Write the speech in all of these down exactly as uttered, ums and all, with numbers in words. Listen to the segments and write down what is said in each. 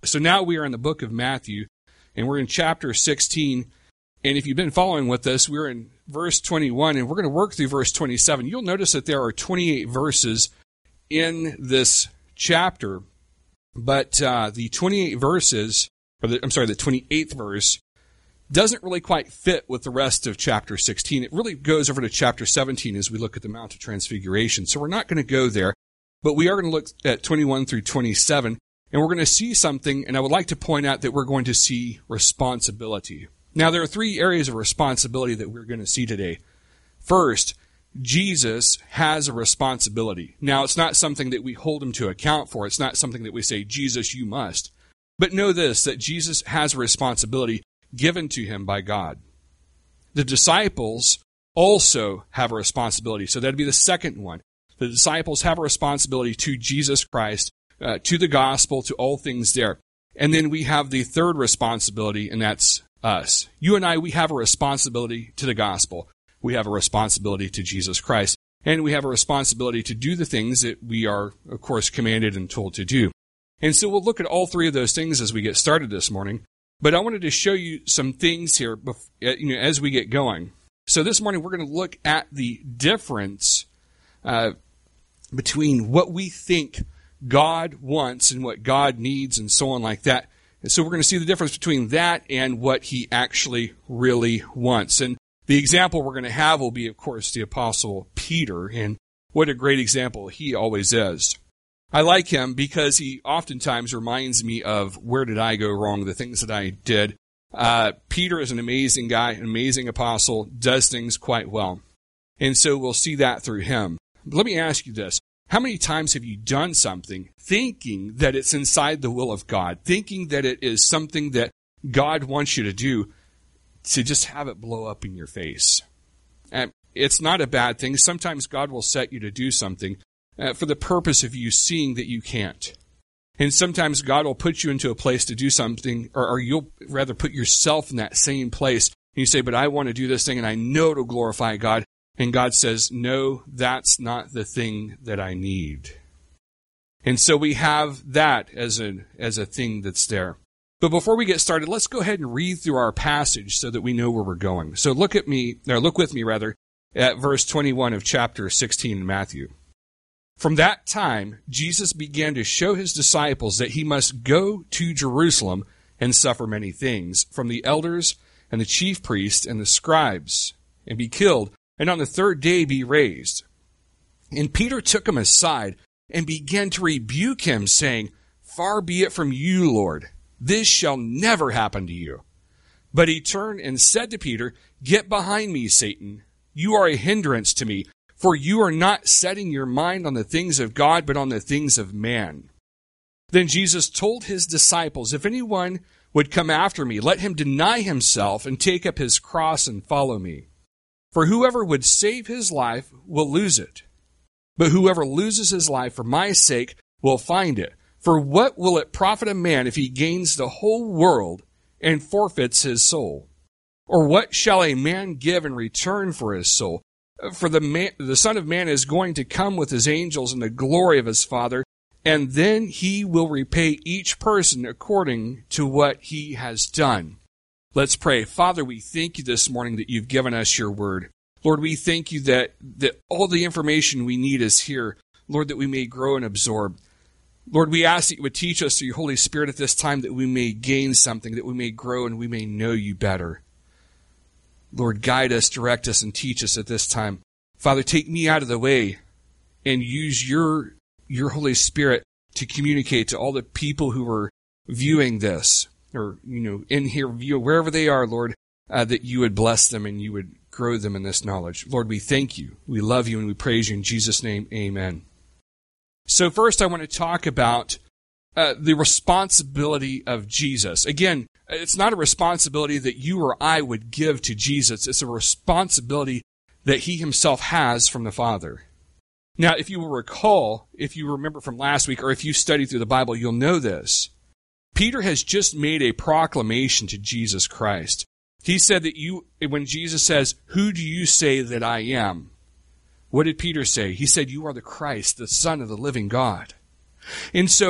So now we are in the book of Matthew, and we're in chapter sixteen. And if you've been following with us, we're in verse twenty-one, and we're going to work through verse twenty-seven. You'll notice that there are twenty-eight verses in this chapter, but uh, the twenty-eight verses, or the, I'm sorry, the twenty-eighth verse, doesn't really quite fit with the rest of chapter sixteen. It really goes over to chapter seventeen as we look at the Mount of Transfiguration. So we're not going to go there, but we are going to look at twenty-one through twenty-seven, and we're going to see something, and I would like to point out that we're going to see responsibility. Now, there are three areas of responsibility that we're going to see today. First, Jesus has a responsibility. Now, it's not something that we hold him to account for. It's not something that we say, Jesus, you must. But know this, that Jesus has a responsibility given to him by God. The disciples also have a responsibility. So that'd be the second one. The disciples have a responsibility to Jesus Christ, uh, to the gospel, to all things there. And then we have the third responsibility, and that's us. You and I, we have a responsibility to the gospel. We have a responsibility to Jesus Christ. And we have a responsibility to do the things that we are, of course, commanded and told to do. And so we'll look at all three of those things as we get started this morning. But I wanted to show you some things here before, you know, as we get going. So this morning we're going to look at the difference uh, between what we think God wants and what God needs and so on like that. And so we're going to see the difference between that and what he actually really wants. And the example we're going to have will be, of course, the Apostle Peter. And what a great example he always is. I like him because he oftentimes reminds me of where did I go wrong, the things that I did. Uh, Peter is an amazing guy, an amazing apostle, does things quite well. And so we'll see that through him. But let me ask you this. How many times have you done something thinking that it's inside the will of God, thinking that it is something that God wants you to do, to just have it blow up in your face? And it's not a bad thing. Sometimes God will set you to do something uh, for the purpose of you seeing that you can't. And sometimes God will put you into a place to do something, or, or you'll rather put yourself in that same place. And you say, but I want to do this thing, and I know it'll glorify God. And God says, no, that's not the thing that I need. And so we have that as a, as a thing that's there. But before we get started, let's go ahead and read through our passage so that we know where we're going. So look at me, or look with me rather, at verse twenty-one of chapter sixteen in Matthew. From that time, Jesus began to show his disciples that he must go to Jerusalem and suffer many things from the elders and the chief priests and the scribes, and be killed, and on the third day be raised. And Peter took him aside and began to rebuke him, saying, Far be it from you, Lord. This shall never happen to you. But he turned and said to Peter, Get behind me, Satan. You are a hindrance to me, for you are not setting your mind on the things of God, but on the things of man. Then Jesus told his disciples, If anyone would come after me, let him deny himself and take up his cross and follow me. For whoever would save his life will lose it. But whoever loses his life for my sake will find it. For what will it profit a man if he gains the whole world and forfeits his soul? Or what shall a man give in return for his soul? For the man, the Son of Man is going to come with his angels in the glory of his Father, and then he will repay each person according to what he has done. Let's pray. Father, we thank you this morning that you've given us your word. Lord, we thank you that, that all the information we need is here. Lord, that we may grow and absorb. Lord, we ask that you would teach us through your Holy Spirit at this time, that we may gain something, that we may grow and we may know you better. Lord, guide us, direct us, and teach us at this time. Father, take me out of the way and use your, your Holy Spirit to communicate to all the people who are viewing this, or, you know, in here, view, wherever they are, Lord, uh, that you would bless them and you would grow them in this knowledge. Lord, we thank you. We love you and we praise you in Jesus' name. Amen. So first I want to talk about uh, the responsibility of Jesus. Again, it's not a responsibility that you or I would give to Jesus. It's a responsibility that he himself has from the Father. Now, if you will recall, if you remember from last week, or if you study through the Bible, you'll know this. Peter has just made a proclamation to Jesus Christ. He said that you, when Jesus says, Who do you say that I am? What did Peter say? He said, You are the Christ, the Son of the living God. And so,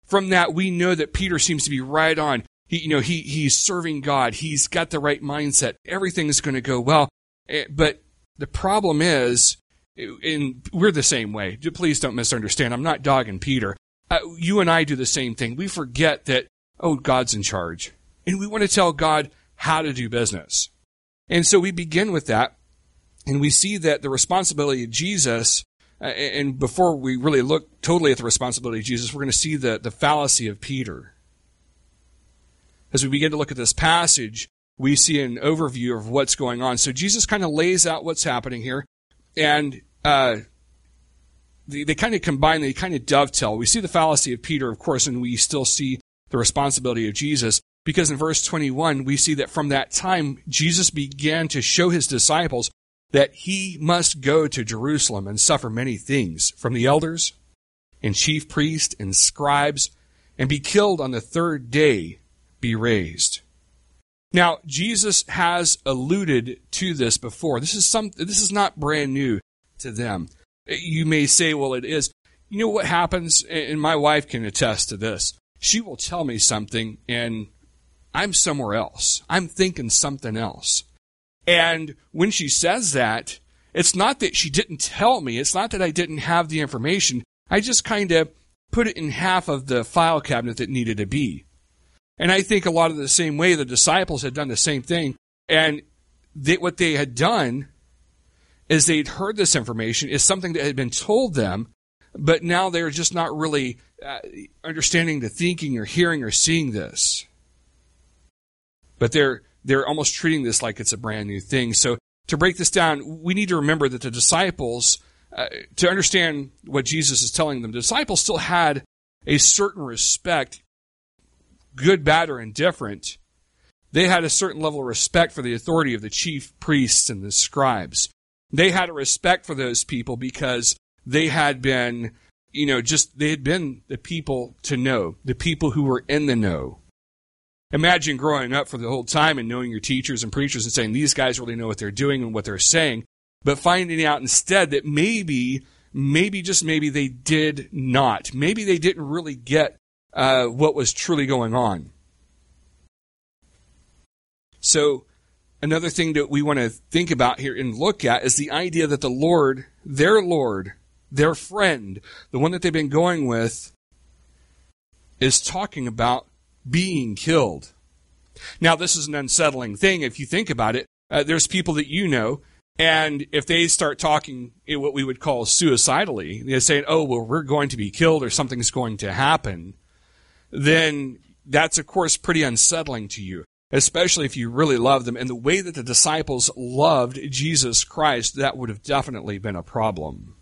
from that, we know that Peter seems to be right on. He, you know, he he's serving God. He's got the right mindset. Everything's going to go well. But the problem is, and we're the same way. Please don't misunderstand. I'm not dogging Peter. Uh, you and I do the same thing. We forget that, oh, God's in charge. And we want to tell God how to do business. And so we begin with that. And we see that the responsibility of Jesus, uh, and before we really look totally at the responsibility of Jesus, we're going to see the, the fallacy of Peter. As we begin to look at this passage, we see an overview of what's going on. So Jesus kind of lays out what's happening here, and uh, they, they kind of combine, they kind of dovetail. We see the fallacy of Peter, of course, and we still see the responsibility of Jesus, because in verse twenty-one, we see that from that time, Jesus began to show his disciples that he must go to Jerusalem and suffer many things from the elders and chief priests and scribes, and be killed on the third day, be raised. Now, Jesus has alluded to this before. This is some. This is not brand new to them. You may say, well, it is. You know what happens, and my wife can attest to this. She will tell me something, and I'm somewhere else. I'm thinking something else. And when she says that, it's not that she didn't tell me. It's not that I didn't have the information. I just kind of put it in half of the file cabinet that needed to be. And I think a lot of the same way the disciples had done the same thing. And they, what they had done is they'd heard this information. It's something that had been told them, but now they're just not really uh, understanding the thinking or hearing or seeing this. But they're they're almost treating this like it's a brand new thing. So to break this down, we need to remember that the disciples, uh, to understand what Jesus is telling them, the disciples still had a certain respect, good, bad, or indifferent. They had a certain level of respect for the authority of the chief priests and the scribes. They had a respect for those people because they had been, you know, just, they had been the people to know, the people who were in the know. Imagine growing up for the whole time and knowing your teachers and preachers and saying, these guys really know what they're doing and what they're saying, but finding out instead that maybe, maybe, just maybe they did not. Maybe they didn't really get uh, what was truly going on. So, another thing that we want to think about here and look at is the idea that the Lord, their Lord, their friend, the one that they've been going with, is talking about being killed. Now, this is an unsettling thing if you think about it. Uh, there's people that you know, and if they start talking in what we would call suicidally, they're saying, oh, well, we're going to be killed or something's going to happen, then that's, of course, pretty unsettling to you, especially if you really love them. And the way that the disciples loved Jesus Christ, that would have definitely been a problem.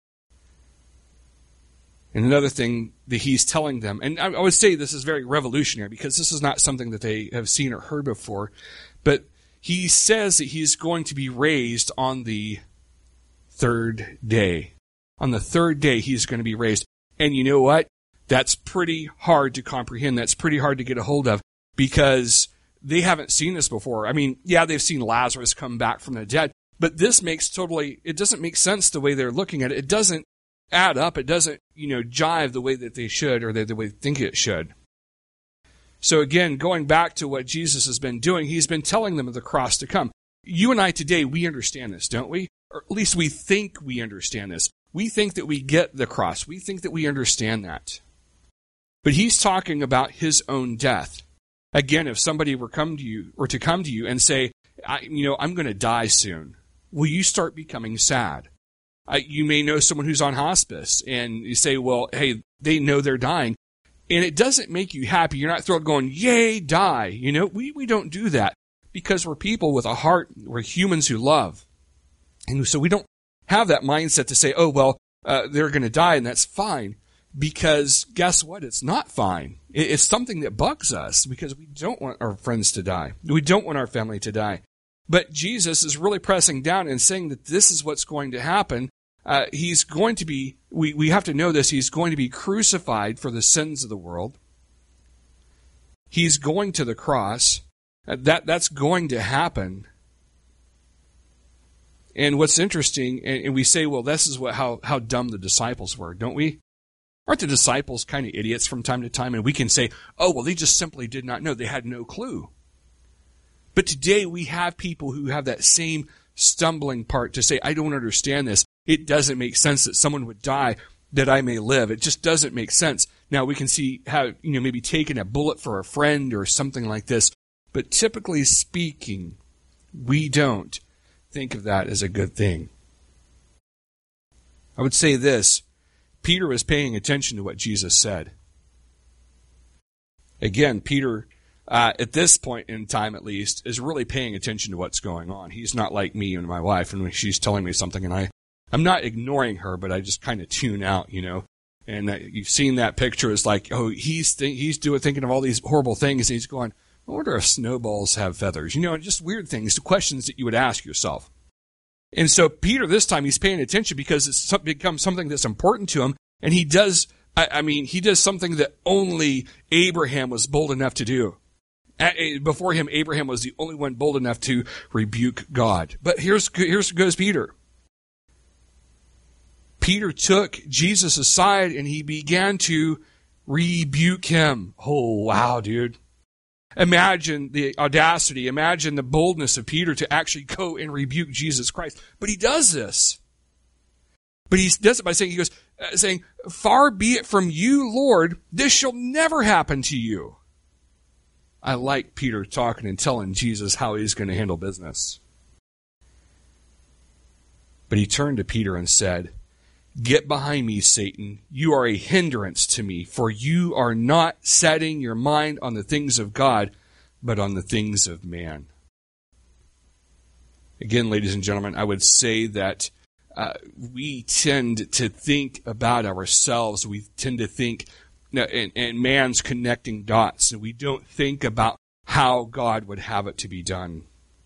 And another thing that he's telling them, and I would say this is very revolutionary because this is not something that they have seen or heard before, but he says that he's going to be raised on the third day. On the third day, he's going to be raised. And you know what? That's pretty hard to comprehend. That's pretty hard to get a hold of because they haven't seen this before. I mean, yeah, they've seen Lazarus come back from the dead, but this makes totally, it doesn't make sense the way they're looking at it. It doesn't add up. It doesn't, you know, jive the way that they should or the, the way they think it should. So again, going back to what Jesus has been doing, he's been telling them of the cross to come. You and I today, we understand this, don't we? Or at least we think we understand this. We think that we get the cross. We think that we understand that. But he's talking about his own death. Again, if somebody were come to you or to come to you and say, I, you know, I'm going to die soon, will you start becoming sad? Uh, you may know someone who's on hospice, and you say, well, hey, they know they're dying. And it doesn't make you happy. You're not thrilled going, yay, die. You know, we, we don't do that because we're people with a heart. We're humans who love. And so we don't have that mindset to say, oh, well, uh, they're going to die, and that's fine. Because guess what? It's not fine. It, it's something that bugs us because we don't want our friends to die. We don't want our family to die. But Jesus is really pressing down and saying that this is what's going to happen. Uh, he's going to be, we, we have to know this, he's going to be crucified for the sins of the world. He's going to the cross. Uh, that That's going to happen. And what's interesting, and, and we say, well, this is what how, how dumb the disciples were, don't we? Aren't the disciples kind of idiots from time to time? And we can say, oh, well, they just simply did not know. They had no clue. But today we have people who have that same stumbling part to say, I don't understand this. It doesn't make sense that someone would die that I may live. It just doesn't make sense. Now we can see how, you know, maybe taking a bullet for a friend or something like this. But typically speaking, we don't think of that as a good thing. I would say this. Peter was paying attention to what Jesus said. Again, Peter, uh, at this point in time at least, is really paying attention to what's going on. He's not like me and my wife, and when she's telling me something, and I, I'm not ignoring her, but I just kind of tune out, you know. And uh, you've seen that picture. It's like, oh, he's th- he's doing thinking of all these horrible things, and he's going, I wonder if snowballs have feathers. You know, just weird things, questions that you would ask yourself. And so Peter, this time, he's paying attention because it's become something that's important to him. And he does, I, I mean, he does something that only Abraham was bold enough to do. Before him, Abraham was the only one bold enough to rebuke God. But here's, here's goes Peter. Peter took Jesus aside and he began to rebuke him. Oh, wow, dude. Imagine the audacity, imagine the boldness of Peter to actually go and rebuke Jesus Christ. But he does this. But he does it by saying, he goes, uh, saying, far be it from you, Lord, this shall never happen to you. I like Peter talking and telling Jesus how he's going to handle business. But he turned to Peter and said, get behind me, Satan. You are a hindrance to me, for you are not setting your mind on the things of God, but on the things of man. Again, ladies and gentlemen, I would say that uh, we tend to think about ourselves. We tend to think, and, and man's connecting dots, and we don't think about how God would have it to be done.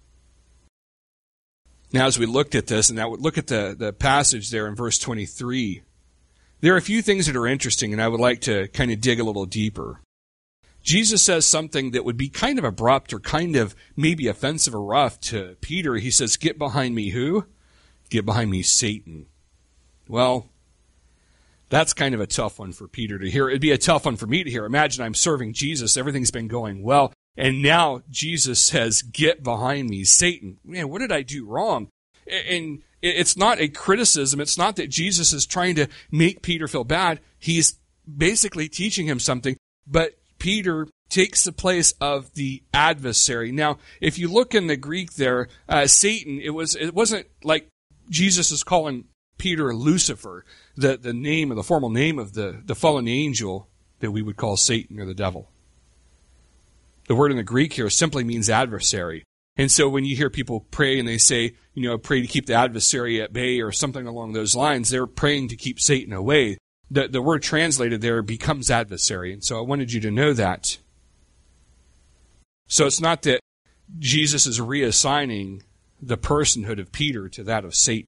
Now, as we looked at this, and now look at the, the passage there in verse twenty-three, there are a few things that are interesting, and I would like to kind of dig a little deeper. Jesus says something that would be kind of abrupt or kind of maybe offensive or rough to Peter. He says, get behind me who? Get behind me, Satan. Well, that's kind of a tough one for Peter to hear. It'd be a tough one for me to hear. Imagine I'm serving Jesus. Everything's been going well. And now Jesus says, get behind me, Satan. Man, what did I do wrong? And it's not a criticism. It's not that Jesus is trying to make Peter feel bad. He's basically teaching him something. But Peter takes the place of the adversary. Now, if you look in the Greek there, uh, Satan, it was, it wasn't like Jesus is calling Peter Lucifer, the, the name or the formal name of the, the fallen angel that we would call Satan or the devil. The word in the Greek here simply means adversary. And so when you hear people pray and they say, you know, pray to keep the adversary at bay or something along those lines, they're praying to keep Satan away. The, the word translated there becomes adversary. And so I wanted you to know that. So it's not that Jesus is reassigning the personhood of Peter to that of Satan.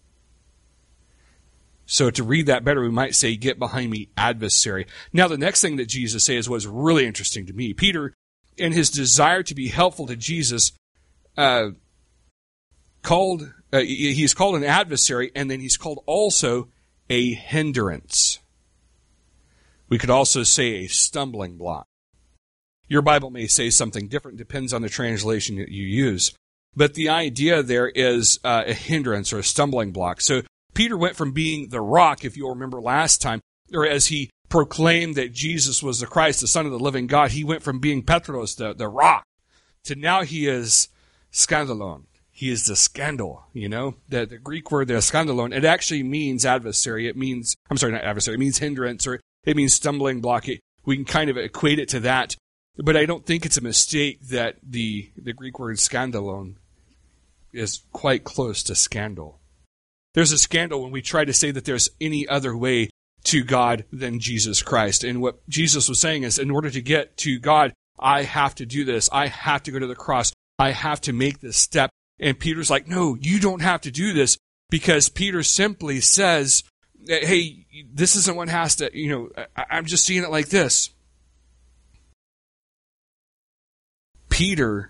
So to read that better, we might say, get behind me, adversary. Now the next thing that Jesus says was really interesting to me. Peter, in his desire to be helpful to Jesus, uh, called uh, he's called an adversary, and then he's called also a hindrance. We could also say a stumbling block. Your Bible may say something different, depends on the translation that you use. But the idea there is uh, a hindrance or a stumbling block. So Peter went from being the rock, if you'll remember last time, or as he proclaimed that Jesus was the Christ, the Son of the living God, he went from being Petros, the, the rock, to now he is skandalon. He is the scandal, you know. The, the Greek word, the skandalon, it actually means adversary. It means, I'm sorry, not adversary, it means hindrance, or it means stumbling block. It, we can kind of equate it to that. But I don't think it's a mistake that the, the Greek word skandalon is quite close to scandal. There's a scandal when we try to say that there's any other way to God than Jesus Christ. And what Jesus was saying is, in order to get to God, I have to do this. I have to go to the cross. I have to make this step. And Peter's like, no, you don't have to do this, because Peter simply says, hey, this isn't what has to, you know, I, I'm just seeing it like this. Peter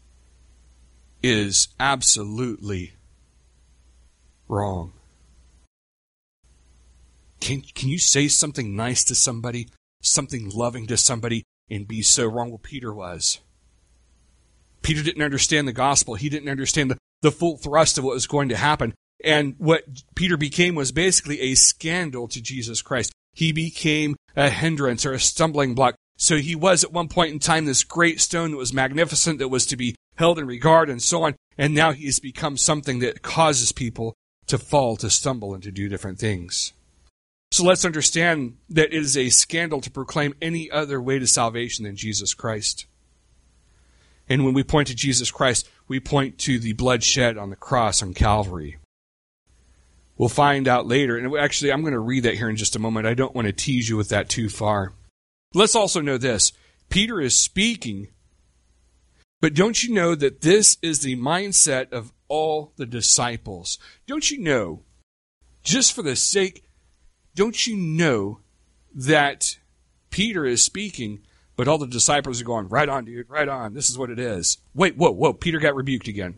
is absolutely wrong. Can, can you say something nice to somebody, something loving to somebody, and be so wrong? Well, Peter was. Peter didn't understand the gospel. He didn't understand the, the full thrust of what was going to happen. And what Peter became was basically a scandal to Jesus Christ. He became a hindrance or a stumbling block. So he was at one point in time this great stone that was magnificent, that was to be held in regard and so on. And now he has become something that causes people to fall, to stumble, and to do different things. So let's understand that it is a scandal to proclaim any other way to salvation than Jesus Christ. And when we point to Jesus Christ, we point to the blood shed on the cross on Calvary. We'll find out later, and actually I'm going to read that here in just a moment. I don't want to tease you with that too far. Let's also know this. Peter is speaking, but don't you know that this is the mindset of all the disciples? Don't you know, just for the sake, don't you know that Peter is speaking, but all the disciples are going, right on, dude, right on. This is what it is. Wait, whoa, whoa, Peter got rebuked again.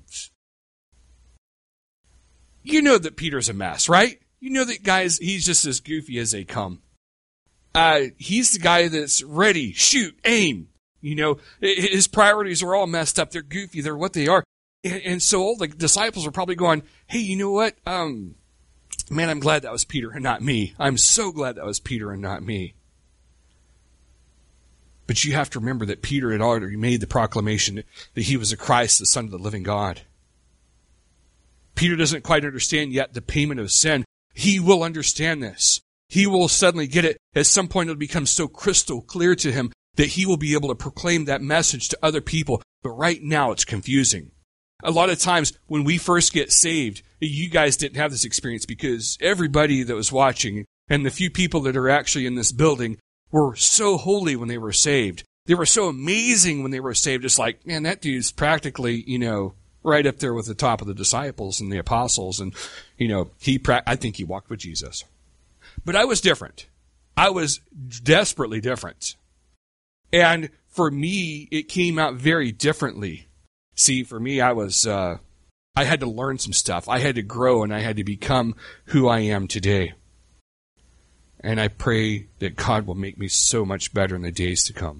You know that Peter's a mess, right? You know that, guys, he's just as goofy as they come. Uh, he's the guy that's ready, shoot, aim. You know, his priorities are all messed up. They're goofy. They're what they are. And, and so all the disciples are probably going, hey, you know what? Um, man, I'm glad that was Peter and not me. I'm so glad that was Peter and not me. But you have to remember that Peter had already made the proclamation that he was the Christ, the Son of the living God. Peter doesn't quite understand yet the payment of sin. He will understand this. He will suddenly get it. At some point, it'll become so crystal clear to him that he will be able to proclaim that message to other people. But right now, it's confusing. A lot of times, when we first get saved, you guys didn't have this experience because everybody that was watching and the few people that are actually in this building were so holy when they were saved. They were so amazing when they were saved. It's like, man, that dude's practically, you know, right up there with the top of the disciples and the apostles. And, you know, he, pra- I think he walked with Jesus. But I was different. I was desperately different. And for me, it came out very differently. See, for me, I was, uh, I had to learn some stuff. I had to grow and I had to become who I am today. And I pray that God will make me so much better in the days to come.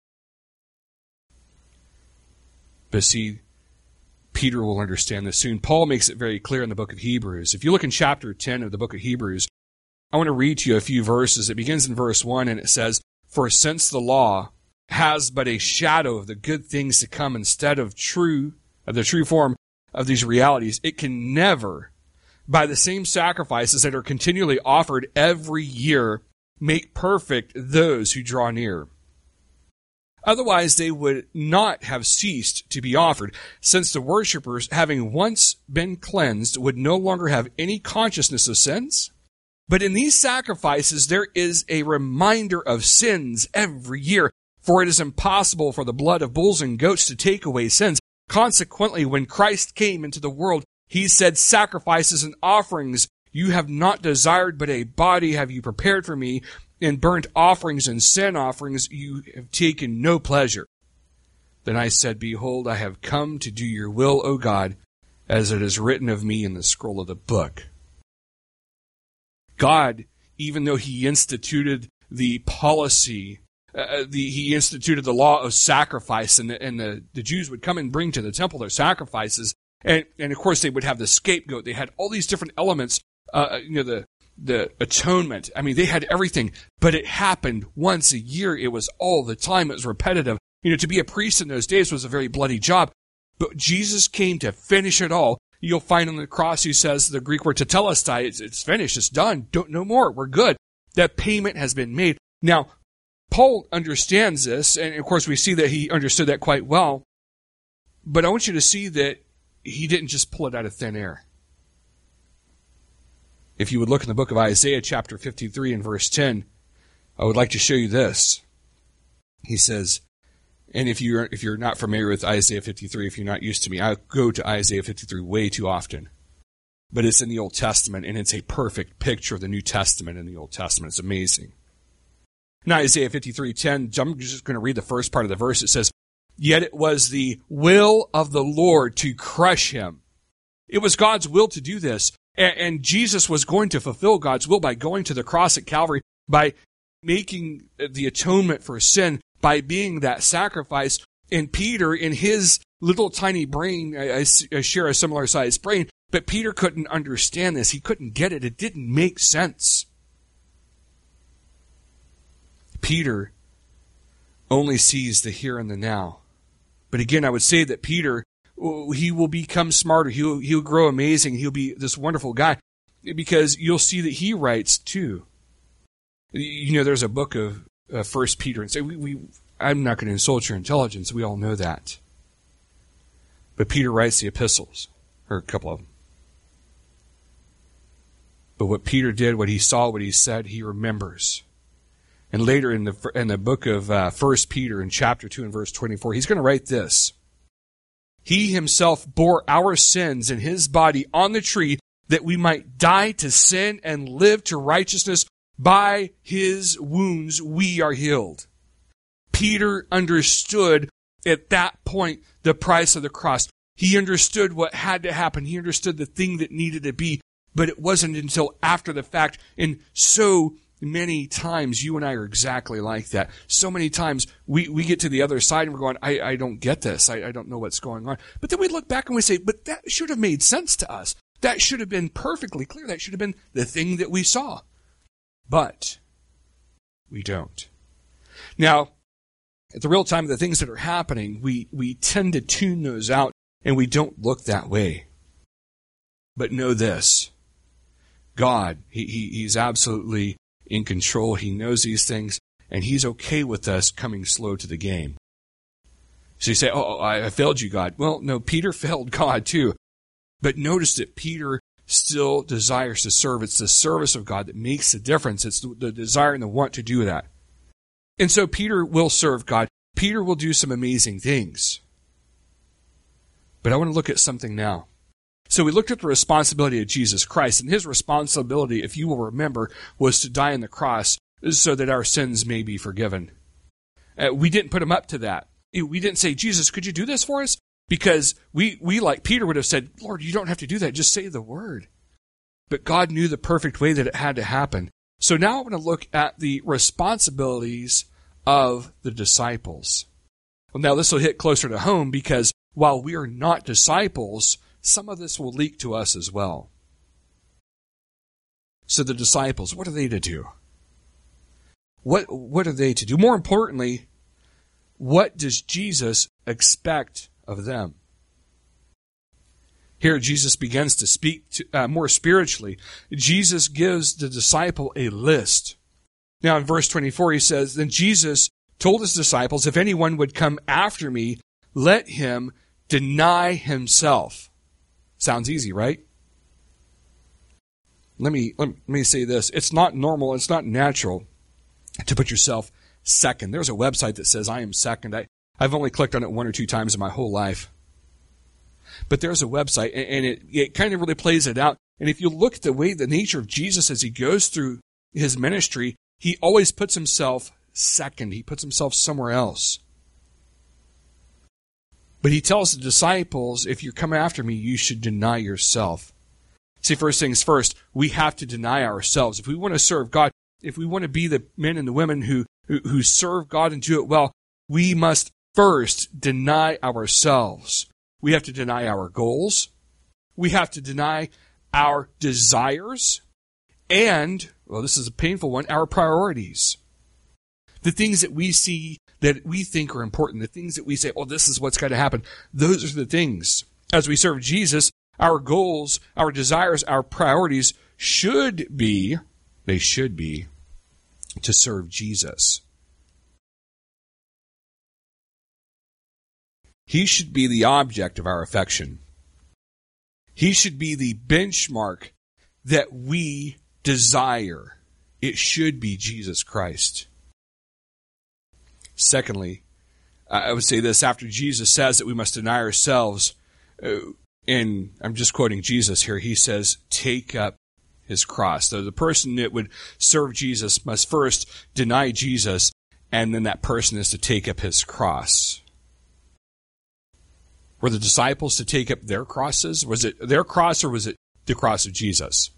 But see, Peter will understand this soon. Paul makes it very clear in the book of Hebrews. If you look in chapter ten of the book of Hebrews, I want to read to you a few verses. It begins in verse one and it says, "For since the law has but a shadow of the good things to come instead of true, of the true form of these realities, it can never, by the same sacrifices that are continually offered every year, make perfect those who draw near. Otherwise, they would not have ceased to be offered, since the worshippers, having once been cleansed, would no longer have any consciousness of sins. But in these sacrifices, there is a reminder of sins every year, for it is impossible for the blood of bulls and goats to take away sins. Consequently, when Christ came into the world, he said, 'Sacrifices and offerings you have not desired, but a body have you prepared for me. In burnt offerings and sin offerings you have taken no pleasure.' Then I said, 'Behold, I have come to do your will, O God, as it is written of me in the scroll of the book.'" God, even though he instituted the policy, uh, the, he instituted the law of sacrifice, and, the, and the, the Jews would come and bring to the temple their sacrifices, and, and of course they would have the scapegoat. They had all these different elements, uh, you know, the the atonement. I mean, they had everything, but it happened once a year. It was all the time. It was repetitive. You know, to be a priest in those days was a very bloody job, but Jesus came to finish it all. You'll find on the cross, he says, the Greek word tetelestai, it's, it's finished, it's done, don't no more, we're good. That payment has been made. Now, Paul understands this, and of course we see that he understood that quite well, but I want you to see that he didn't just pull it out of thin air. If you would look in the book of Isaiah, chapter fifty-three and verse ten, I would like to show you this. He says, and if you're if you're not familiar with Isaiah fifty-three, if you're not used to me, I go to Isaiah fifty-three way too often. But it's in the Old Testament, and it's a perfect picture of the New Testament in the Old Testament. It's amazing. Now, Isaiah fifty-three ten, I'm just going to read the first part of the verse. It says, "Yet it was the will of the Lord to crush him." It was God's will to do this. And, and Jesus was going to fulfill God's will by going to the cross at Calvary, by making the atonement for sin, by being that sacrifice. And Peter, in his little tiny brain, I, I share a similar sized brain, but Peter couldn't understand this. He couldn't get it. It didn't make sense. Peter only sees the here and the now. But again, I would say that Peter, he will become smarter. He'll, he'll grow amazing. He'll be this wonderful guy, because you'll see that he writes too. You know, there's a book of uh, First Peter, and say we, we I'm not going to insult your intelligence. We all know that. But Peter writes the epistles, or a couple of them. But what Peter did, what he saw, what he said, he remembers. And later in the in the book of uh, First Peter, in chapter two and verse twenty-four, he's going to write this. He himself bore our sins in his body on the tree, that we might die to sin and live to righteousness. By his wounds we are healed. Peter understood at that point the price of the cross. He understood what had to happen. He understood the thing that needed to be. But it wasn't until after the fact. And so many times you and I are exactly like that. So many times we, we get to the other side and we're going, I, I don't get this. I, I don't know what's going on. But then we look back and we say, but that should have made sense to us. That should have been perfectly clear. That should have been the thing that we saw. But we don't. Now, at the real time of the things that are happening, we, we tend to tune those out and we don't look that way. But know this. God, he, he, he's absolutely in control. He knows these things, and he's okay with us coming slow to the game. So you say, oh, I failed you, God. Well, no, Peter failed God too. But notice that Peter still desires to serve. It's the service of God that makes the difference. It's the, the desire and the want to do that. And so Peter will serve God. Peter will do some amazing things. But I want to look at something now. So we looked at the responsibility of Jesus Christ, and his responsibility, if you will remember, was to die on the cross so that our sins may be forgiven. Uh, we didn't put him up to that. We didn't say, Jesus, could you do this for us? Because we, we, like Peter, would have said, Lord, you don't have to do that. Just say the word. But God knew the perfect way that it had to happen. So now I want to look at the responsibilities of the disciples. Well, now this will hit closer to home, because while we are not disciples, some of this will leak to us as well. So the disciples, what are they to do? What, what are they to do? More importantly, what does Jesus expect of them? Here Jesus begins to speak to, uh, more spiritually. Jesus gives the disciple a list. Now in verse twenty-four he says, Then Jesus told his disciples, If anyone would come after me, let him deny himself. Sounds easy, right? Let me, let me say this. It's not normal, it's not natural to put yourself second. There's a website that says I am second. I, I've only clicked on it one or two times in my whole life. But there's a website, and, and it, it kind of really plays it out. And if you look at the way, the nature of Jesus as he goes through his ministry, he always puts himself second. He puts himself somewhere else. But he tells the disciples, if you come after me, you should deny yourself. See, first things first, we have to deny ourselves. If we want to serve God, if we want to be the men and the women who, who, who serve God and do it well, we must first deny ourselves. We have to deny our goals. We have to deny our desires. And, well, this is a painful one, our priorities. The things that we see that we think are important, the things that we say, oh, this is what's got to happen. Those are the things. As we serve Jesus, our goals, our desires, our priorities should be, they should be, to serve Jesus. He should be the object of our affection. He should be the benchmark that we desire. It should be Jesus Christ. Secondly, I would say this, after Jesus says that we must deny ourselves, uh, and I'm just quoting Jesus here, he says, take up his cross. So the person that would serve Jesus must first deny Jesus, and then that person is to take up his cross. Were the disciples to take up their crosses? Was it their cross, or was it the cross of Jesus.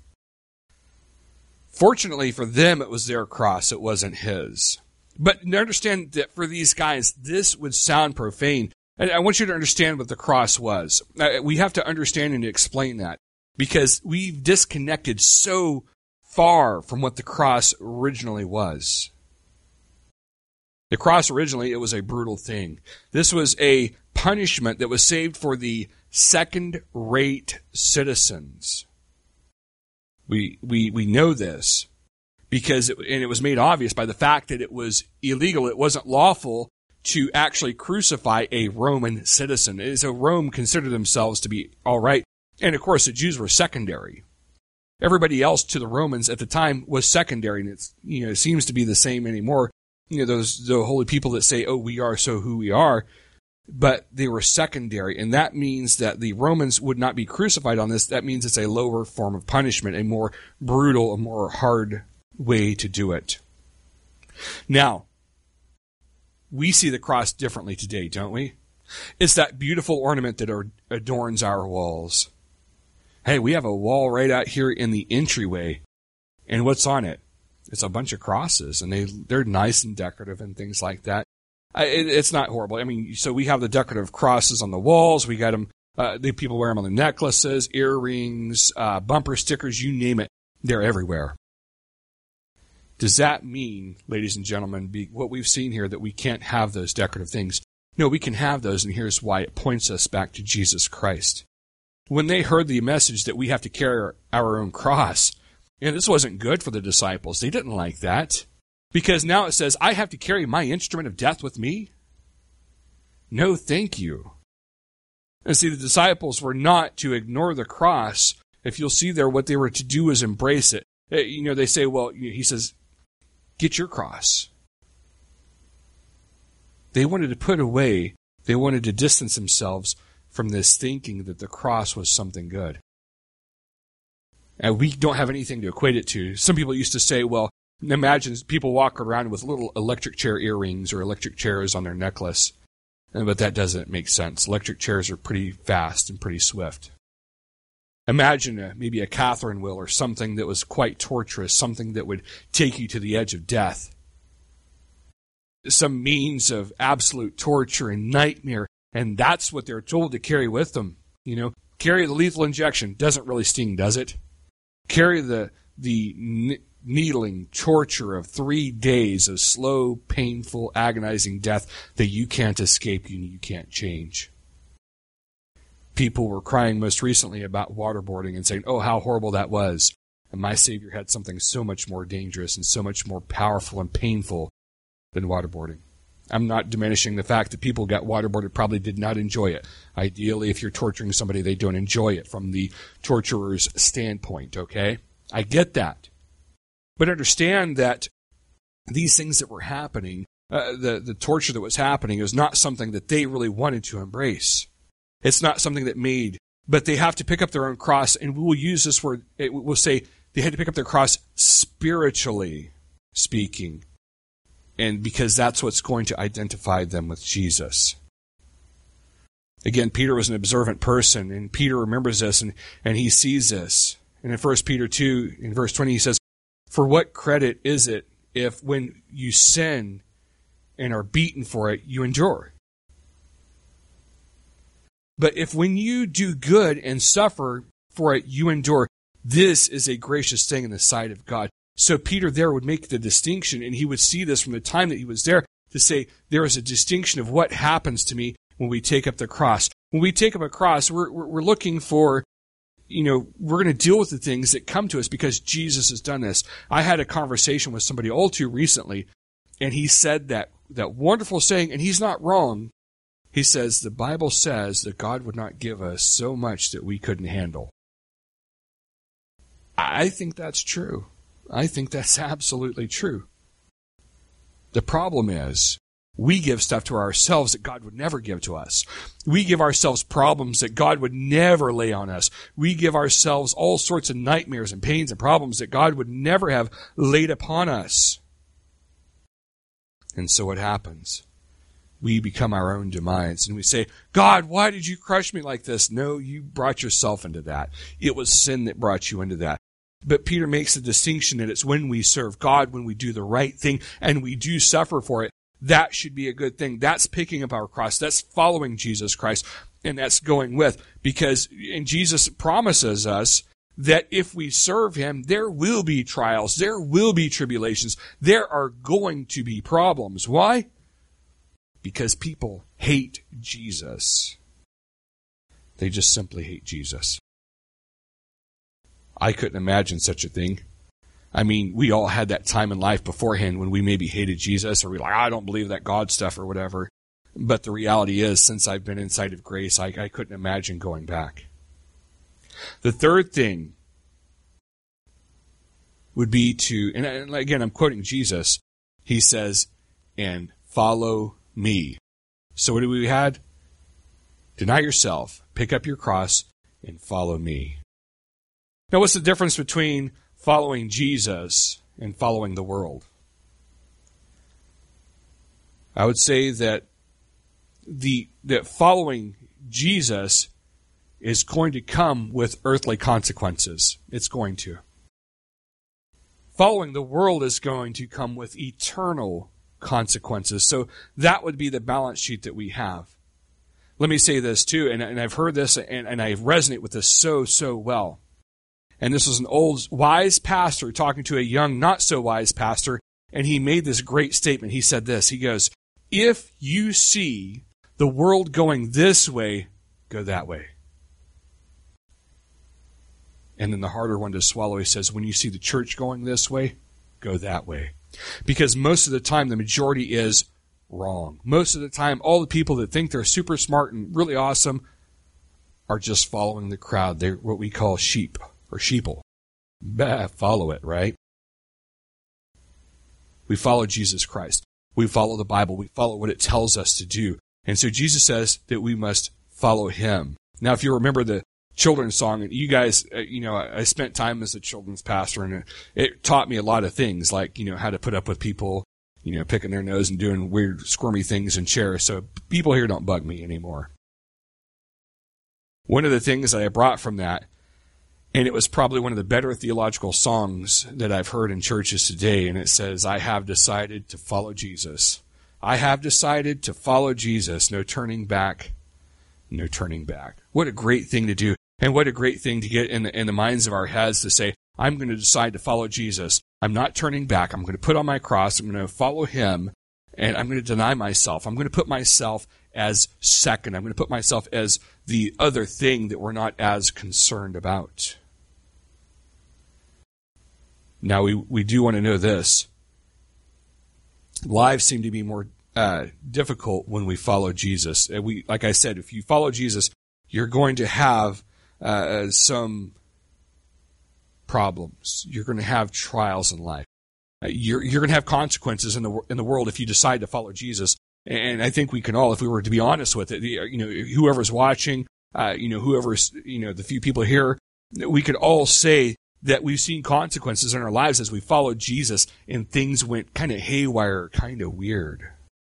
Fortunately for them, it was their cross. It wasn't his. But understand that for these guys, this would sound profane. And I want you to understand what the cross was. We have to understand and explain that because we've disconnected so far from what the cross originally was. The cross originally, it was a brutal thing. This was a punishment that was saved for the second-rate citizens. We we we know this because it, and it was made obvious by the fact that it was illegal. It wasn't lawful to actually crucify a Roman citizen. So Rome considered themselves to be all right. And of course, the Jews were secondary. Everybody else to the Romans at the time was secondary, and it's, you know, it seems to be the same anymore. You know, those the holy people that say, "Oh, we are so who we are," but they were secondary, and that means that the Romans would not be crucified on this. That means it's a lower form of punishment, a more brutal, a more hard way to do it. Now, we see the cross differently today, don't we? It's that beautiful ornament that adorns our walls. Hey, we have a wall right out here in the entryway, and what's on it? It's a bunch of crosses, and they, they're nice and decorative and things like that. I, it, it's not horrible. I mean, so we have the decorative crosses on the walls. We got them, uh, the people wear them on the necklaces, earrings, uh, bumper stickers, you name it. They're everywhere. Does that mean, ladies and gentlemen, be, what we've seen here, that we can't have those decorative things? No, we can have those, and here's why. It points us back to Jesus Christ. When they heard the message that we have to carry our, our own cross, and this wasn't good for the disciples. They didn't like that. Because now it says, I have to carry my instrument of death with me? No, thank you. And see, the disciples were not to ignore the cross. If you'll see there, what they were to do was embrace it. You know, they say, well, he says, get your cross. They wanted to put away, they wanted to distance themselves from this thinking that the cross was something good. And we don't have anything to equate it to. Some people used to say, well, imagine people walk around with little electric chair earrings or electric chairs on their necklace. But that doesn't make sense. Electric chairs are pretty fast and pretty swift. Imagine a, maybe a Catherine wheel or something that was quite torturous, something that would take you to the edge of death. Some means of absolute torture and nightmare, and that's what they're told to carry with them. You know, carry the lethal injection. Doesn't really sting, does it? Carry the the n- needling torture of three days of slow, painful, agonizing death that you can't escape, you, you can't change. People were crying most recently about waterboarding and saying, oh, how horrible that was. And my Savior had something so much more dangerous and so much more powerful and painful than waterboarding. I'm not diminishing the fact that people who got waterboarded probably did not enjoy it. Ideally, if you're torturing somebody, they don't enjoy it from the torturer's standpoint, okay? I get that. But understand that these things that were happening, uh, the, the torture that was happening, is not something that they really wanted to embrace. It's not something that made, but they have to pick up their own cross, and we will use this word, it will say they had to pick up their cross spiritually speaking. And because that's what's going to identify them with Jesus. Again, Peter was an observant person, and Peter remembers this, and, and he sees this. And in First Peter two, in verse twenty, he says, for what credit is it if when you sin and are beaten for it, you endure? But if when you do good and suffer for it, you endure, this is a gracious thing in the sight of God. So Peter there would make the distinction, and he would see this from the time that he was there to say there is a distinction of what happens to me when we take up the cross. When we take up a cross, we're, we're, we're looking for, you know, we're going to deal with the things that come to us because Jesus has done this. I had a conversation with somebody all too recently, and he said that, that wonderful saying, and he's not wrong. He says, the Bible says that God would not give us so much that we couldn't handle. I think that's true. I think that's absolutely true. The problem is, we give stuff to ourselves that God would never give to us. We give ourselves problems that God would never lay on us. We give ourselves all sorts of nightmares and pains and problems that God would never have laid upon us. And so what happens? we become our own demise. And we say, God, why did you crush me like this? No, you brought yourself into that. It was sin that brought you into that. But Peter makes a distinction that it's when we serve God, when we do the right thing, and we do suffer for it. That should be a good thing. That's picking up our cross. That's following Jesus Christ. And that's going with. Because and Jesus promises us that if we serve him, there will be trials. There will be tribulations. There are going to be problems. Why? Because people hate Jesus. They just simply hate Jesus. I couldn't imagine such a thing. I mean, we all had that time in life beforehand when we maybe hated Jesus, or we like, I don't believe that God stuff or whatever. But the reality is, since I've been inside of grace, I, I couldn't imagine going back. The third thing would be to, and again, I'm quoting Jesus. He says, and follow me. So what do we had? Deny yourself, pick up your cross, and follow me. Now, what's the difference between following Jesus and following the world? I would say that the that following Jesus is going to come with earthly consequences. It's going to. Following the world is going to come with eternal consequences. So that would be the balance sheet that we have. Let me say this too, and, and I've heard this, and, and I resonate with this so, so well. And this was an old, wise pastor talking to a young, not-so-wise pastor, and he made this great statement. He said this, he goes, if you see the world going this way, go that way. And then the harder one to swallow, he says, when you see the church going this way, go that way. Because most of the time, the majority is wrong. Most of the time, all the people that think they're super smart and really awesome are just following the crowd. They're what we call sheep. Or sheeple. Bah, follow it, right? We follow Jesus Christ. We follow the Bible. We follow what it tells us to do. And so Jesus says that we must follow him. Now, if you remember the children's song, and you guys, you know, I spent time as a children's pastor, and it, it taught me a lot of things, like, you know, how to put up with people, you know, picking their nose and doing weird, squirmy things in chairs. So people here don't bug me anymore. One of the things that I brought from that, and it was probably one of the better theological songs that I've heard in churches today. And it says, I have decided to follow Jesus. I have decided to follow Jesus. No turning back. No turning back. What a great thing to do. And what a great thing to get in the, in the minds of our heads to say, I'm going to decide to follow Jesus. I'm not turning back. I'm going to put on my cross. I'm going to follow him. And I'm going to deny myself. I'm going to put myself as second. I'm going to put myself as the other thing that we're not as concerned about. Now, we, we do want to know this. Lives seem to be more uh, difficult when we follow Jesus. And we, like I said, if you follow Jesus, you're going to have uh, some problems. You're going to have trials in life. Uh, you're you're going to have consequences in the in the world if you decide to follow Jesus. And I think we can all, if we were to be honest with it, you know, whoever's watching, uh, you know, whoever's, you know, the few people here, we could all say that we've seen consequences in our lives as we followed Jesus and things went kind of haywire, kind of weird.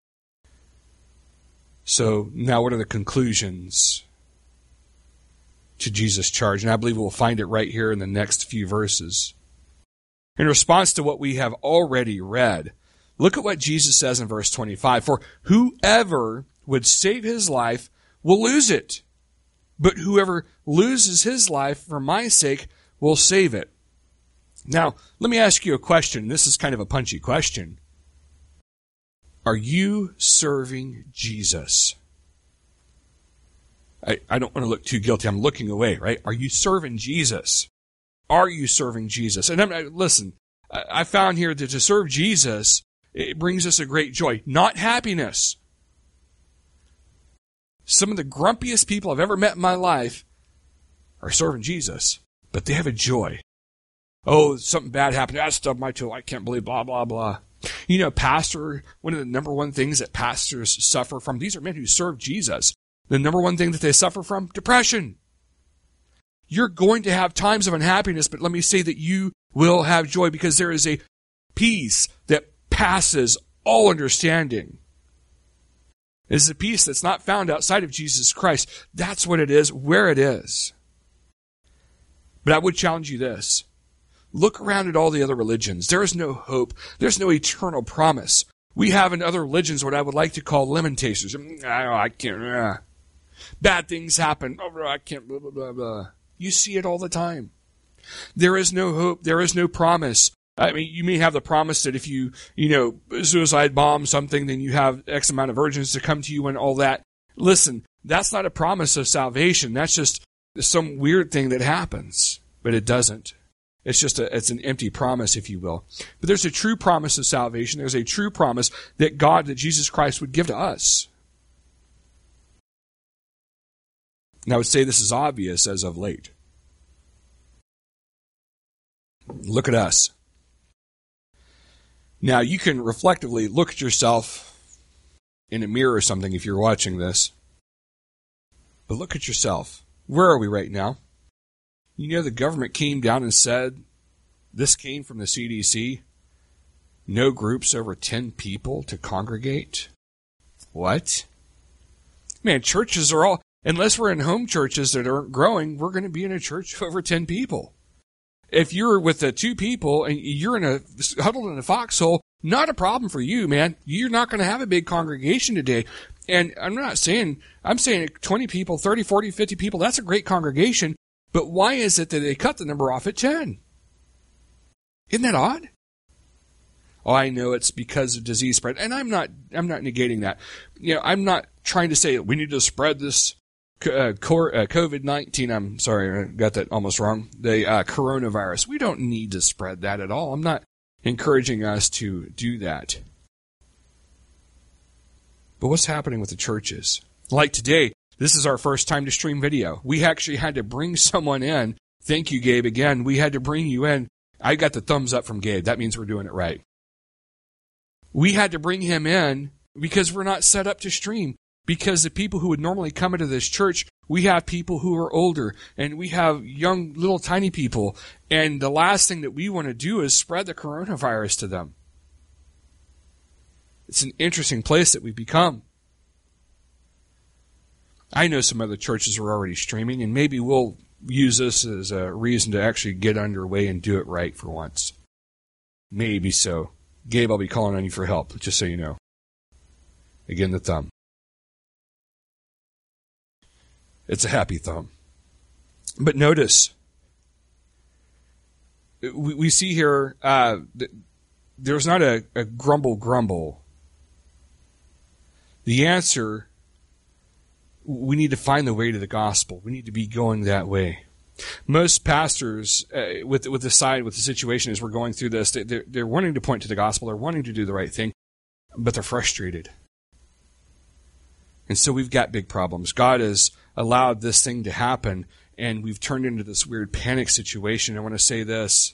So now what are the conclusions to Jesus' charge? And I believe we'll find it right here in the next few verses. In response to what we have already read, look at what Jesus says in verse twenty-five. For whoever would save his life will lose it. But whoever loses his life for my sake will save it. Now, let me ask you a question. This is kind of a punchy question. Are you serving Jesus? I, I don't want to look too guilty. I'm looking away, right? Are you serving Jesus? Are you serving Jesus? And I'm, listen, I found here that to serve Jesus, it brings us a great joy, not happiness. Some of the grumpiest people I've ever met in my life are serving Jesus, but they have a joy. Oh, something bad happened. I stubbed my toe. I can't believe blah, blah, blah. You know, pastor, one of the number one things that pastors suffer from, these are men who serve Jesus. The number one thing that they suffer from, depression. You're going to have times of unhappiness, but let me say that you will have joy because there is a peace that passes all understanding. It's a peace that's not found outside of Jesus Christ. That's what it is, where it is. But I would challenge you this. Look around at all the other religions. There is no hope. There's no eternal promise. We have in other religions what I would like to call lamentations. I, I can't. Uh, bad things happen. Oh, I can't. Blah, blah, blah, blah. You see it all the time. There is no hope. There is no promise. I mean, you may have the promise that if you, you know, suicide bomb something, then you have X amount of virgins to come to you and all that. Listen, that's not a promise of salvation. That's just some weird thing that happens, but it doesn't. It's just a, it's an empty promise, if you will. But there's a true promise of salvation. There's a true promise that God, that Jesus Christ would give to us. And I would say this is obvious as of late. Look at us. Now, you can reflectively look at yourself in a mirror or something if you're watching this. But look at yourself. Where are we right now? You know, the government came down and said, this came from the C D C, no groups over ten people to congregate. What? Man, churches are all, unless we're in home churches that aren't growing, we're going to be in a church of over ten people. If you're with the two people and you're in a huddled in a foxhole, not a problem for you, man. You're not going to have a big congregation today. And I'm not saying, I'm saying twenty people, thirty, forty, fifty people, that's a great congregation. But why is it that they cut the number off at ten? Isn't that odd? Oh, I know it's because of disease spread. And I'm not, I'm not negating that. You know, I'm not trying to say we need to spread this uh, COVID nineteen. I'm sorry, I got that almost wrong. The uh, coronavirus. We don't need to spread that at all. I'm not encouraging us to do that. But what's happening with the churches? Like today, this is our first time to stream video. We actually had to bring someone in. Thank you, Gabe, again. We had to bring you in. I got the thumbs up from Gabe. That means we're doing it right. We had to bring him in because we're not set up to stream. Because the people who would normally come into this church, we have people who are older, and we have young, little, tiny people. And the last thing that we want to do is spread the coronavirus to them. It's an interesting place that we've become. I know some other churches are already streaming, and maybe we'll use this as a reason to actually get underway and do it right for once. Maybe so. Gabe, I'll be calling on you for help, just so you know. Again, the thumb. It's a happy thumb. But notice, we, we see here, uh, there's not a, a grumble grumble. The answer, we need to find the way to the gospel. We need to be going that way. Most pastors, uh, with with the side, with the situation as we're going through this, they're, they're wanting to point to the gospel. They're wanting to do the right thing, but they're frustrated. And so we've got big problems. God has allowed this thing to happen, and we've turned into this weird panic situation. I want to say this.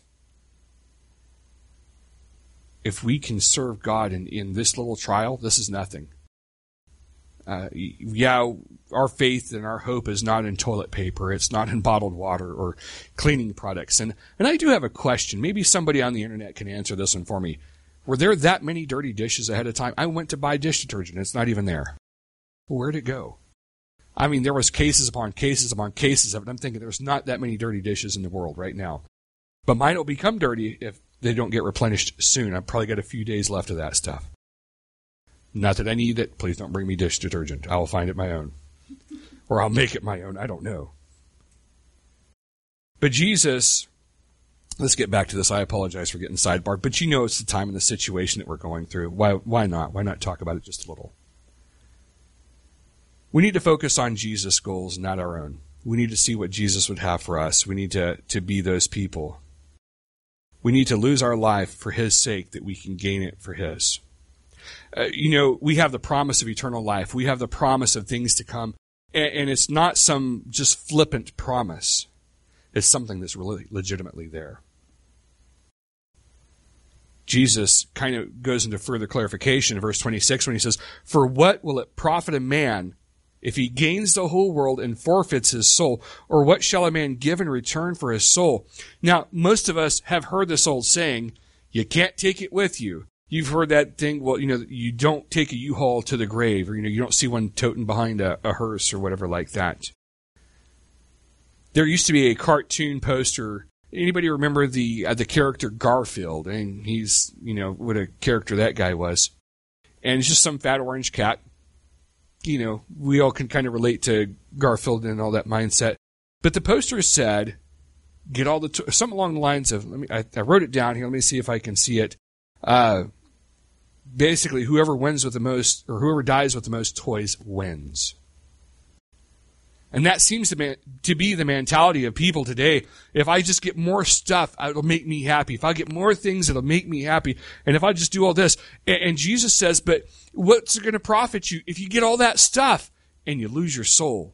If we can serve God in, in this little trial, this is nothing. Uh, yeah, our faith and our hope is not in toilet paper. It's not in bottled water or cleaning products. And, and I do have a question. Maybe somebody on the internet can answer this one for me. Were there that many dirty dishes ahead of time? I went to buy dish detergent. It's not even there. Where'd it go? I mean, there was cases upon cases upon cases of it. I'm thinking there's not that many dirty dishes in the world right now. But mine will become dirty if they don't get replenished soon. I've probably got a few days left of that stuff. Not that I need it. Please don't bring me dish detergent. I will find it my own. Or I'll make it my own. I don't know. But Jesus, let's get back to this. I apologize for getting sidebarred. But you know it's the time and the situation that we're going through. Why, why not? Why not talk about it just a little? We need to focus on Jesus' goals, not our own. We need to see what Jesus would have for us. We need to, to be those people. We need to lose our life for His sake that we can gain it for His. Uh, you know, we have the promise of eternal life. We have the promise of things to come. And, and it's not some just flippant promise. It's something that's really legitimately there. Jesus kind of goes into further clarification in verse twenty-six when he says, "For what will it profit a man if he gains the whole world and forfeits his soul? Or what shall a man give in return for his soul?" Now, most of us have heard this old saying, you can't take it with you. You've heard that thing, well, you know, you don't take a U-Haul to the grave, or, you know, you don't see one toting behind a, a hearse or whatever like that. There used to be a cartoon poster. Anybody remember the uh, the character Garfield? And he's, you know, what a character that guy was. And it's just some fat orange cat. You know, we all can kind of relate to Garfield and all that mindset. But the poster said, get all the, to- something along the lines of, let me, I, I wrote it down here. Let me see if I can see it. Uh, basically, whoever wins with the most, or whoever dies with the most toys wins. And that seems to be, to be the mentality of people today. If I just get more stuff, it'll make me happy. If I get more things, it'll make me happy. And if I just do all this. And, and Jesus says, but what's it going to profit you if you get all that stuff and you lose your soul?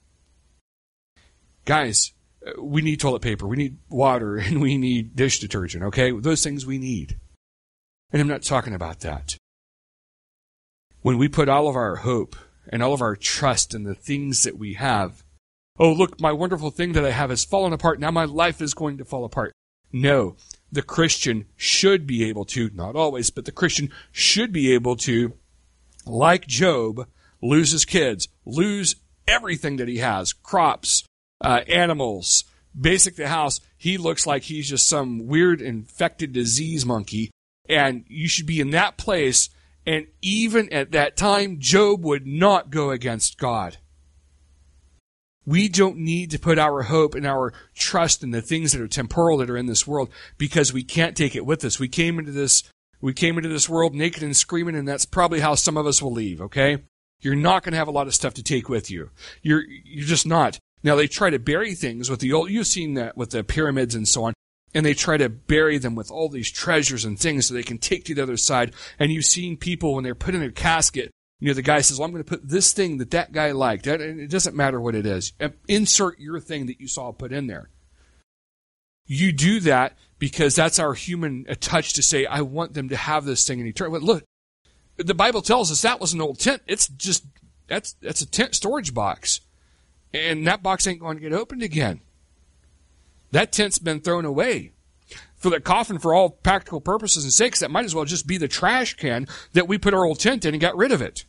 Guys, we need toilet paper, we need water, and we need dish detergent, okay? Those things we need. And I'm not talking about that. When we put all of our hope and all of our trust in the things that we have, oh, look, my wonderful thing that I have has fallen apart. Now my life is going to fall apart. No, the Christian should be able to, not always, but the Christian should be able to, like Job, lose his kids, lose everything that he has, crops, uh, animals, basic the house. He looks like he's just some weird infected disease monkey. And you should be in that place. And even at that time, Job would not go against God. We don't need to put our hope and our trust in the things that are temporal that are in this world, because we can't take it with us. We came into this, we came into this world naked and screaming, and that's probably how some of us will leave, okay? You're not going to have a lot of stuff to take with you. You're, you're just not. Now, they try to bury things with the old, you've seen that with the pyramids and so on. And they try to bury them with all these treasures and things so they can take to the other side. And you've seen people when they're put in a casket, you know, the guy says, well, I'm going to put this thing that that guy liked. And it doesn't matter what it is. Insert your thing that you saw put in there. You do that because that's our human touch to say, I want them to have this thing in eternity. But look, the Bible tells us that was an old tent. It's just, that's, that's a tent storage box. And that box ain't going to get opened again. That tent's been thrown away. For the coffin, for all practical purposes and sakes, that might as well just be the trash can that we put our old tent in and got rid of it.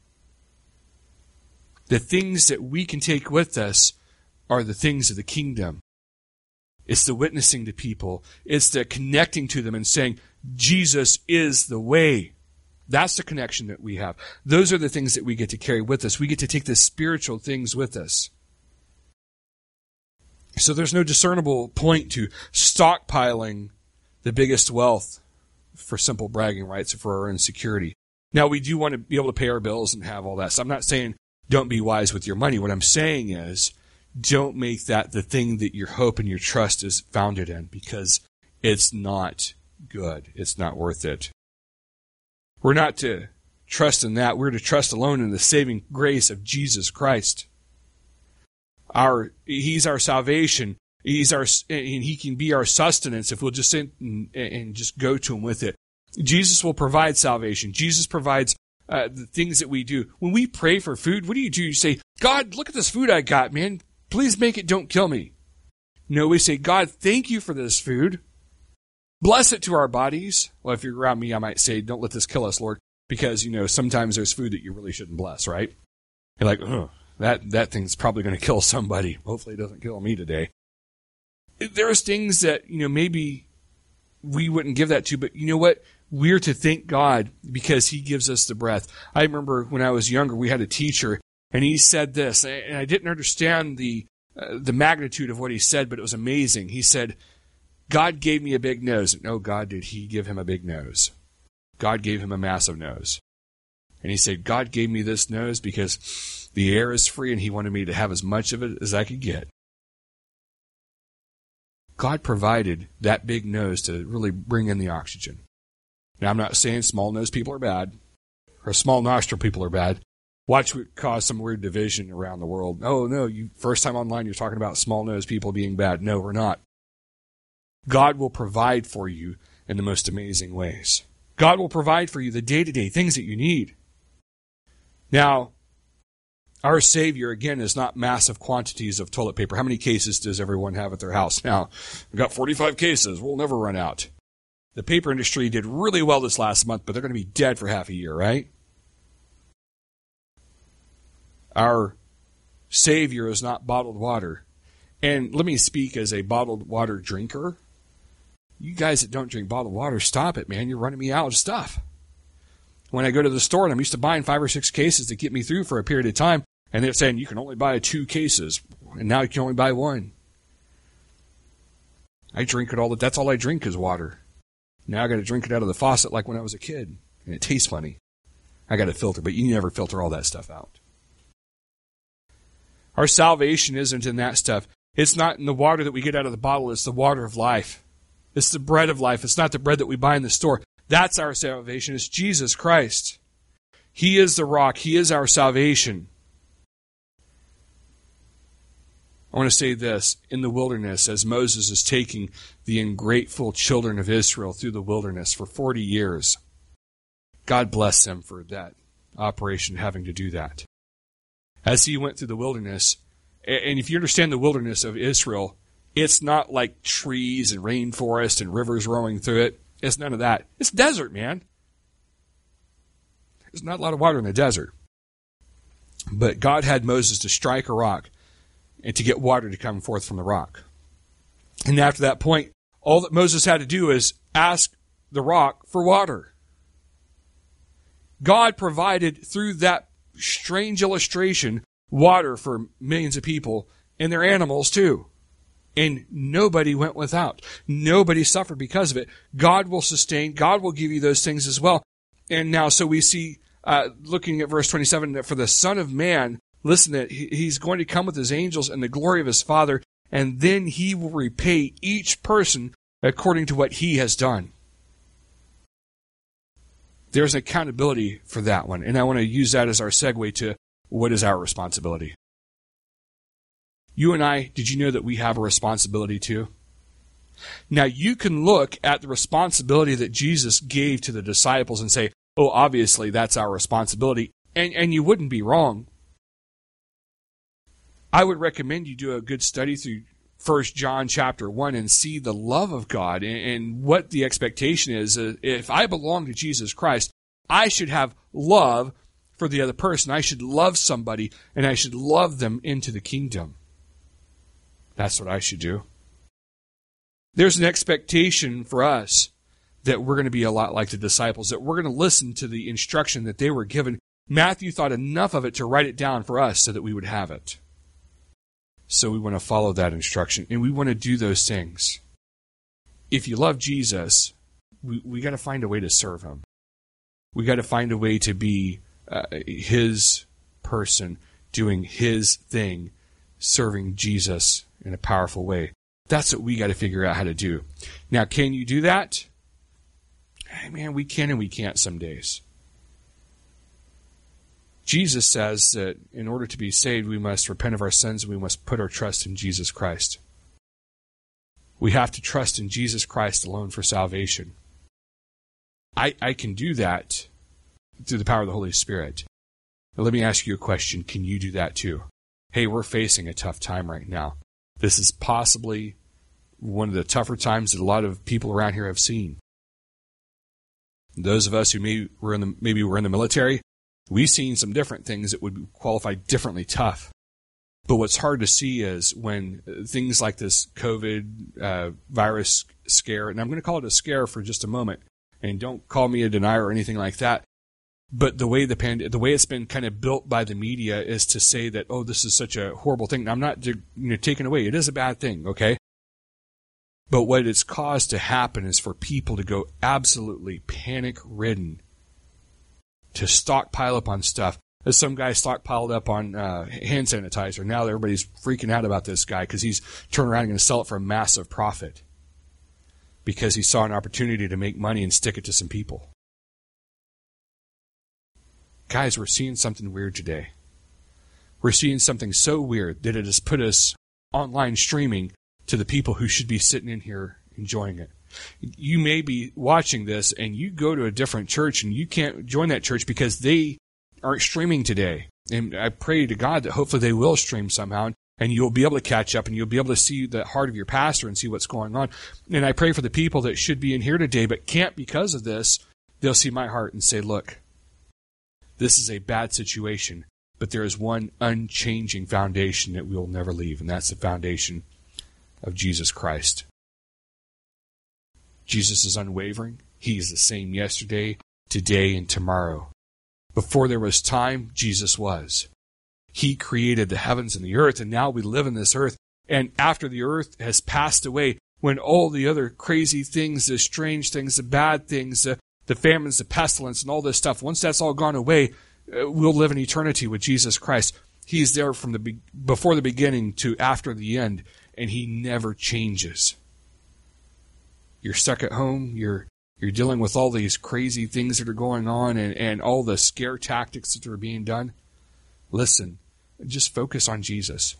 The things that we can take with us are the things of the kingdom. It's the witnessing to people. It's the connecting to them and saying, Jesus is the way. That's the connection that we have. Those are the things that we get to carry with us. We get to take the spiritual things with us. So there's no discernible point to stockpiling the biggest wealth for simple bragging rights or for our own security. Now, we do want to be able to pay our bills and have all that. So I'm not saying don't be wise with your money. What I'm saying is don't make that the thing that your hope and your trust is founded in, because it's not good. It's not worth it. We're not to trust in that. We're to trust alone in the saving grace of Jesus Christ. Our, he's our salvation. He's our, and he can be our sustenance if we'll just sit and, and just go to him with it. Jesus will provide salvation. Jesus provides uh, the things that we do. When we pray for food, what do you do? You say, God, look at this food I got, man. Please make it, don't kill me. No, we say, God, thank you for this food. Bless it to our bodies. Well, if you're around me, I might say, don't let this kill us, Lord, because, you know, sometimes there's food that you really shouldn't bless, right? You're like, oh. That that thing's probably going to kill somebody. Hopefully it doesn't kill me today. There's things that, you know, maybe we wouldn't give that to, but you know what? We're to thank God because he gives us the breath. I remember when I was younger, we had a teacher, and he said this, and I didn't understand the uh, the magnitude of what he said, but it was amazing. He said, God gave me a big nose. No, God did he give him a big nose. God gave him a massive nose. And he said, God gave me this nose because the air is free and he wanted me to have as much of it as I could get. God provided that big nose to really bring in the oxygen. Now, I'm not saying small-nosed people are bad or small-nostril people are bad. Watch what cause some weird division around the world. Oh, no, you first time online you're talking about small-nosed people being bad. No, we're not. God will provide for you in the most amazing ways. God will provide for you the day-to-day things that you need. Now, our Savior, again, is not massive quantities of toilet paper. How many cases does everyone have at their house? Now, we've got forty-five cases. We'll never run out. The paper industry did really well this last month, but they're going to be dead for half a year, right? Our Savior is not bottled water. And let me speak as a bottled water drinker. You guys that don't drink bottled water, stop it, man. You're running me out of stuff. When I go to the store and I'm used to buying five or six cases to get me through for a period of time, and they're saying you can only buy two cases, and now you can only buy one. I drink it all. The, that's all I drink is water. Now I got to drink it out of the faucet like when I was a kid, and it tastes funny. I got to filter, but you never filter all that stuff out. Our salvation isn't in that stuff. It's not in the water that we get out of the bottle. It's the water of life. It's the bread of life. It's not the bread that we buy in the store. That's our salvation. It's Jesus Christ. He is the rock. He is our salvation. I want to say this. In the wilderness, as Moses is taking the ungrateful children of Israel through the wilderness for forty years, God bless them for that operation, having to do that. As he went through the wilderness, and if you understand the wilderness of Israel, it's not like trees and rainforest and rivers rolling through it. It's none of that. It's desert, man. There's not a lot of water in the desert. But God had Moses to strike a rock and to get water to come forth from the rock. And after that point, all that Moses had to do is ask the rock for water. God provided through that strange illustration water for millions of people and their animals too. And nobody went without. Nobody suffered because of it. God will sustain. God will give you those things as well. And now, so we see, uh, looking at verse twenty-seven, that for the Son of Man, listen, that he's going to come with his angels and the glory of his Father, and then he will repay each person according to what he has done. There's an accountability for that one. And I want to use that as our segue to what is our responsibility. You and I, did you know that we have a responsibility too? Now, you can look at the responsibility that Jesus gave to the disciples and say, oh, obviously that's our responsibility. And, and you wouldn't be wrong. I would recommend you do a good study through First John chapter one and see the love of God and, and what the expectation is. Uh, if I belong to Jesus Christ, I should have love for the other person. I should love somebody, and I should love them into the kingdom. That's what I should do. There's an expectation for us that we're going to be a lot like the disciples, that we're going to listen to the instruction that they were given. Matthew thought enough of it to write it down for us so that we would have it. So we want to follow that instruction, and we want to do those things. If you love Jesus, we, we got to find a way to serve him. We got to find a way to be uh, his person, doing his thing, serving Jesus in a powerful way. That's what we got to figure out how to do. Now, can you do that? Hey, man, we can and we can't some days. Jesus says that in order to be saved, we must repent of our sins and we must put our trust in Jesus Christ. We have to trust in Jesus Christ alone for salvation. I, I can do that through the power of the Holy Spirit. Now, let me ask you a question. Can you do that too? Hey, we're facing a tough time right now. This is possibly one of the tougher times that a lot of people around here have seen. Those of us who maybe were in the, maybe were in the military, we've seen some different things that would qualify differently tough. But what's hard to see is when things like this COVID uh, virus scare, and I'm going to call it a scare for just a moment, and don't call me a denier or anything like that, but the way the pand- the way it's been kind of built by the media is to say that, oh, this is such a horrible thing. Now, I'm not you know, taking away. It is a bad thing, okay? But what it's caused to happen is for people to go absolutely panic-ridden, to stockpile up on stuff. As some guy stockpiled up on uh, hand sanitizer. Now everybody's freaking out about this guy because he's turning around and going to sell it for a massive profit because he saw an opportunity to make money and stick it to some people. Guys, we're seeing something weird today. We're seeing something so weird that it has put us online streaming to the people who should be sitting in here enjoying it. You may be watching this and you go to a different church and you can't join that church because they aren't streaming today. And I pray to God that hopefully they will stream somehow. And you'll be able to catch up, and you'll be able to see the heart of your pastor and see what's going on. And I pray for the people that should be in here today but can't because of this. They'll see my heart and say, look, this is a bad situation, but there is one unchanging foundation that we will never leave, and that's the foundation of Jesus Christ. Jesus is unwavering. He is the same yesterday, today, and tomorrow. Before there was time, Jesus was. He created the heavens and the earth, and now we live in this earth. And after the earth has passed away, when all the other crazy things, the strange things, the bad things, the, the famines, the pestilence, and all this stuff, once that's all gone away, uh, we'll live in eternity with Jesus Christ. He's there from the be- before the beginning to after the end, and he never changes. You're stuck at home, you're you're dealing with all these crazy things that are going on and, and all the scare tactics that are being done. Listen, just focus on Jesus.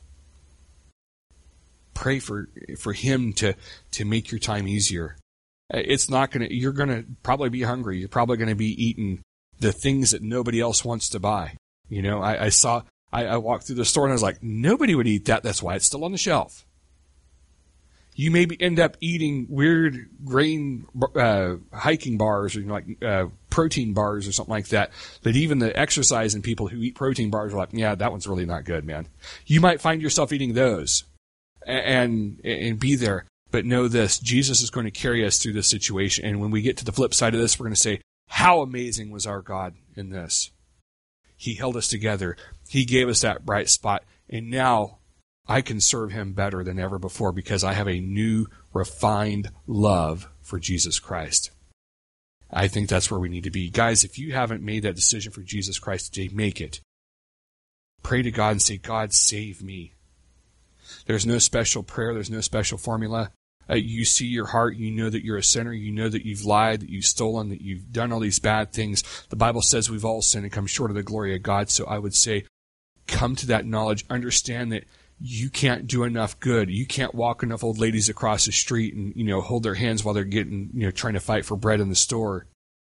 Pray for for him to, to make your time easier. It's not gonna you're gonna probably be hungry. You're probably gonna be eating the things that nobody else wants to buy. You know, I, I saw I, I walked through the store and I was like, nobody would eat that, that's why it's still on the shelf. You may be, end up eating weird grain uh, hiking bars or you know, like uh, protein bars or something like that, that even the exercising people who eat protein bars are like, yeah, that one's really not good, man. You might find yourself eating those and, and, and be there. But know this, Jesus is going to carry us through this situation. And when we get to the flip side of this, we're going to say, how amazing was our God in this? He held us together. He gave us that bright spot. And now I can serve him better than ever before because I have a new, refined love for Jesus Christ. I think that's where we need to be. Guys, if you haven't made that decision for Jesus Christ today, make it. Pray to God and say, God, save me. There's no special prayer. There's no special formula. Uh, you see your heart. You know that you're a sinner. You know that you've lied, that you've stolen, that you've done all these bad things. The Bible says we've all sinned and come short of the glory of God. So I would say, come to that knowledge. Understand that you can't do enough good. You can't walk enough old ladies across the street and, you know, hold their hands while they're getting, you know, trying to fight for bread in the store.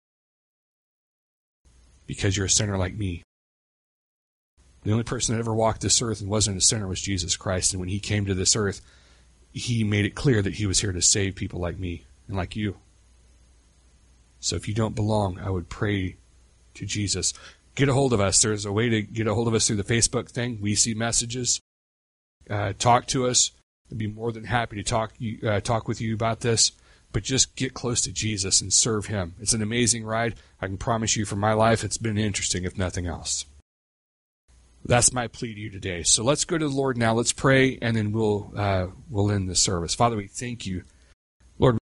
Because you're a sinner like me. The only person that ever walked this earth and wasn't a sinner was Jesus Christ. And when he came to this earth, he made it clear that he was here to save people like me and like you. So if you don't belong, I would pray to Jesus. Get a hold of us. There's a way to get a hold of us through the Facebook thing. We see messages. Uh, talk to us. I'd be more than happy to talk uh, talk with you about this. But just get close to Jesus and serve him. It's an amazing ride. I can promise you for my life, it's been interesting, if nothing else. That's my plea to you today. So let's go to the Lord now. Let's pray, and then we'll uh, we'll end the service. Father, we thank you. Lord,